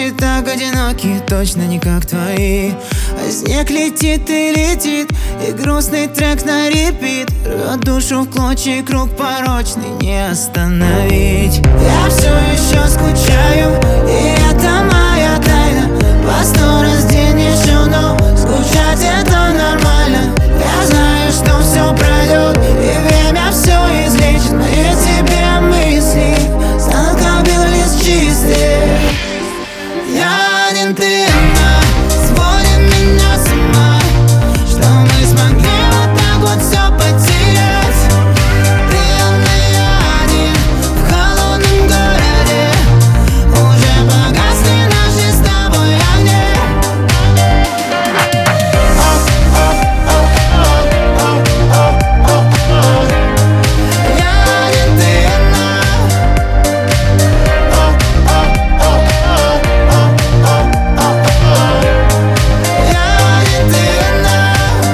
ночи так одиноки, точно не как твои. А снег летит и летит, и грустный трек на репит рвет душу в клочья, круг порочный не остановить. Я все еще скучаю, и это моя тайна. По 100 раз в день еще, но скучать это нормально. Я знаю, что все пройдет, и время все излечит. Мои тебе мысли станут как белый лист чистый. Я один, ты одна, сводит меня с ума, что мы смогли вот так вот все потерять. Ты одна, я один, в холодном городе. Уже погасли наши с тобой огни. Я один, ты одна. Я один, ты одна.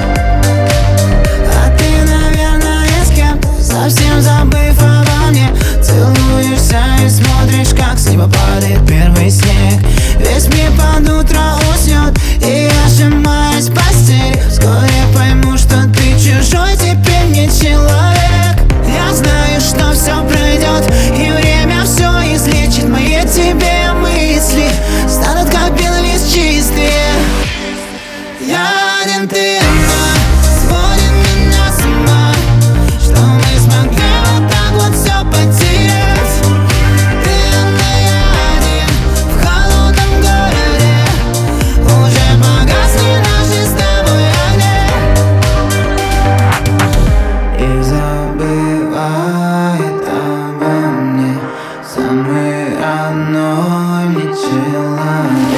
А ты, наверное, с кем-то, совсем забыв обо мне. Целуешься и смотришь, как с неба падает первый снег. Весь мир под утро уснет, и я сжимаюсь в постели. Вскоре пойму, что ты чужой, теперь не человек. Я знаю, что все пройдет, и время все излечит. Мои тебе мысли станут как белый лист чистые. Я один, ты одна, сводит меня с ума, что мы смогли вот так вот все потерять. Ты одна, я один, в холодном городе. Уже погасли наши с тобой огни. И забывает обо мне самый родной мне человек.